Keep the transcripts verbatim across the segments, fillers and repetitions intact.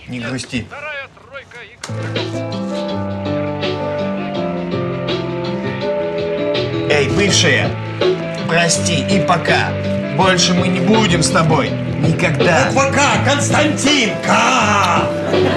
Не грусти. Эй, бывшая, прости и пока. Больше мы не будем с тобой. Никогда. Буква К, Константин, К!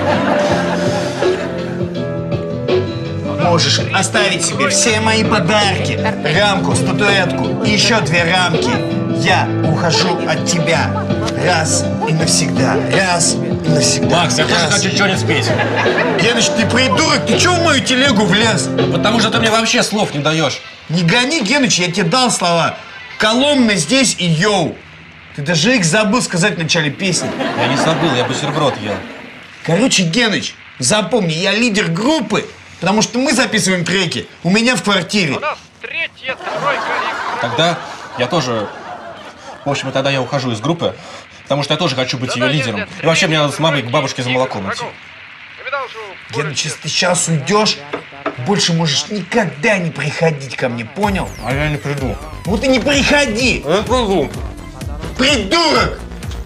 Можешь оставить себе все мои подарки. Рамку, статуэтку и еще две рамки. Я ухожу от тебя. Раз и навсегда. Раз и навсегда. Макс, я тоже хочу что-нибудь спеть. Геныч, ты придурок, ты чего в мою телегу влез? Потому что ты мне вообще слов не даешь. Не гони, Геныч, я тебе дал слова. Коломна здесь и йоу. Ты даже их забыл сказать в начале песни. Я не забыл, я бутерброд ел. Короче, Геныч, запомни, я лидер группы, потому что мы записываем треки у меня в квартире. У нас третья тройка. Тогда я тоже... В общем, тогда я ухожу из группы, потому что я тоже хочу быть ее лидером. И вообще мне надо с мамой к бабушке за молоком идти. Геныч, если ты сейчас уйдешь, больше можешь никогда не приходить ко мне, понял? А я не приду. Вот и не приходи! Я приду. Придурок!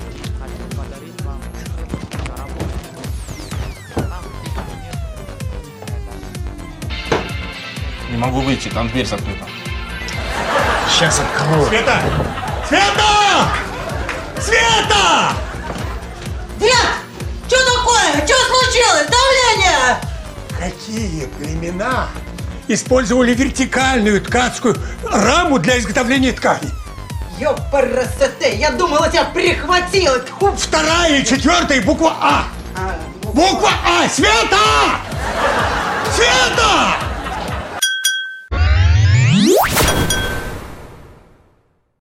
Не могу выйти, там дверь закрыта. Сейчас открою. Света! Света! Света! Дед! Что такое? Что случилось? Давление! Какие племена использовали вертикальную ткацкую раму для изготовления ткани? Ёпарасоте, я думала, тебя прихватило. Тьфу. Вторая и четвертая буква А. А, Буква А! Света! Света!